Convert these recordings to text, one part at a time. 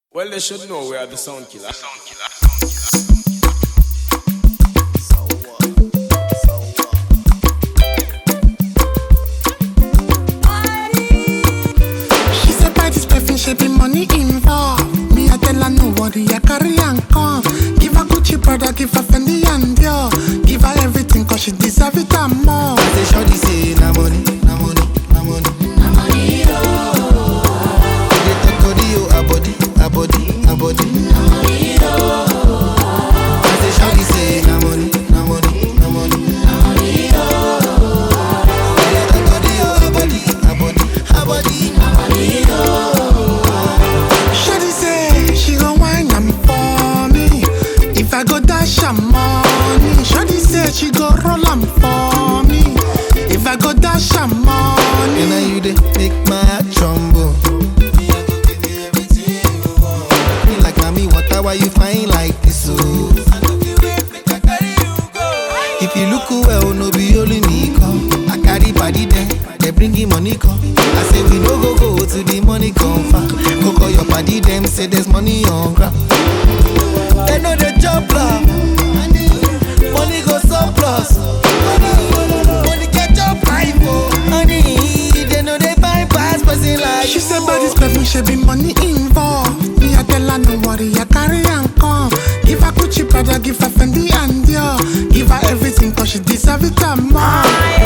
Well, they should know we are the sound killer. She said by this perfume she be money involved. Me I tell her no worry, I carry and come. Give her Gucci brother, give her Fendi and Dior. Give her everything cause she deserve it and more. I say shorty say na money, na money, na money, na money, oh. They talk body, oh, a body, a body, a body, na money, oh. I say shorty say na money, na money, na money, na money, oh. They talk body, oh, a body, a body, a body, na money, oh. Shawty say she gon' whine am for me. If I go dash her money, Shawty say she go roll am for me. If I go dash her money, And now you dey make my heart tremble. Me, I go give you everything you want. Me like mommy, water, why you fine like this, oh? I go give you make I carry you go. If you look well, no be only me come. I carry body there, they bring him money come. I say we no go to the money come far. Go call your body, them say there's money on ground. They know they jump love. Money go surplus. Money catch up life, oh. Honey, they know they bypass person like she said by this perfume she be money involved. Me I tell her no worry, I carry and come. Give her Gucci brother, give her Fendi and Dior. Give her everything cause she deserve it and more.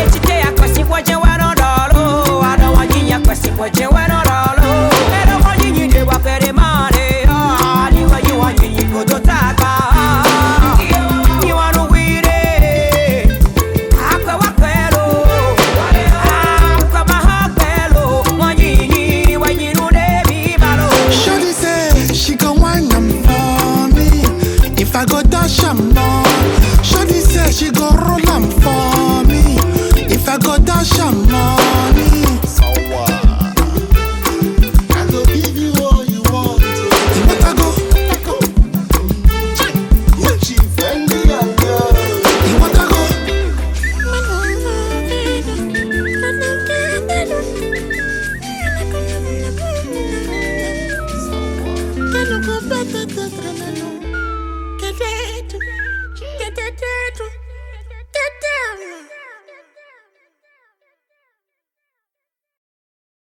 Shawty say she gon' whine am for me. If I go dash her money, Shawty say she go roll am for me. If I go dash her money, I go give you all you want. you want to go? Gucci, Fendi, and Dior. You want to go? Que no compete